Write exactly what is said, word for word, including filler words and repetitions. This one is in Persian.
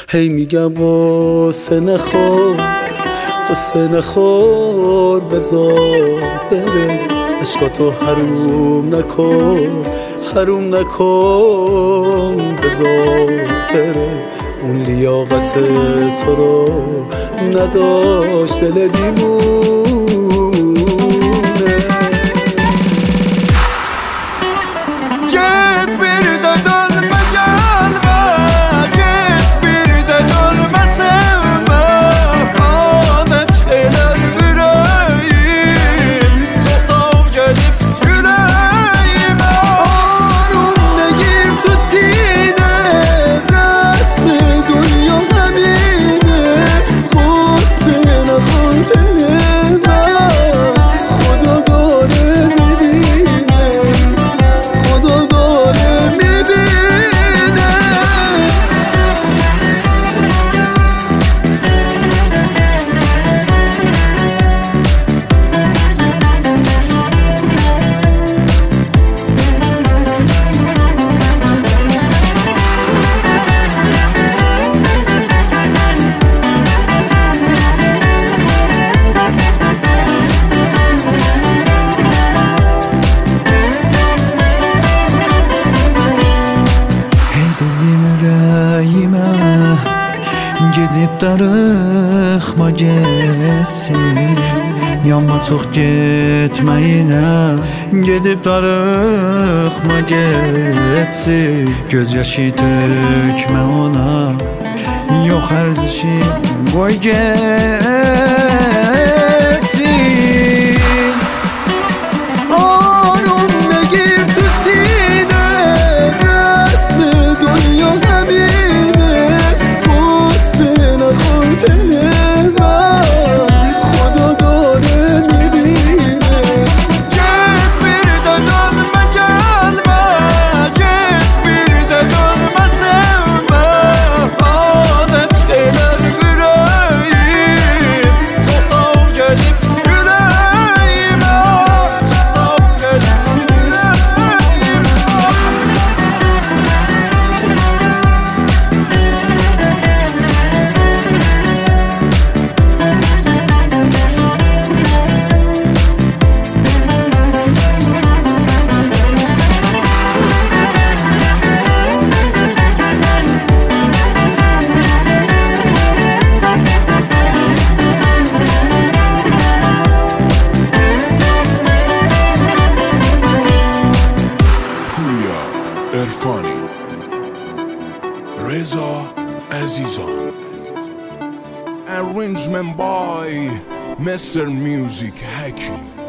هی میگم قصه نخور قصه نخور بذار بره عشقاتو حروم نکن حروم نکن بذار بره اون لیاقت تو رو نداشت دل دیوونه Gedib darıxma getsin Yanma çox getməyinə Gedib darıxma getsin Göz yaşı tökmə ona Yox ərzişi qoy getsin Onun ne girdi sine Resmi dünya həmine Erfani Reza Azizan Arrangement by Mister Music Haki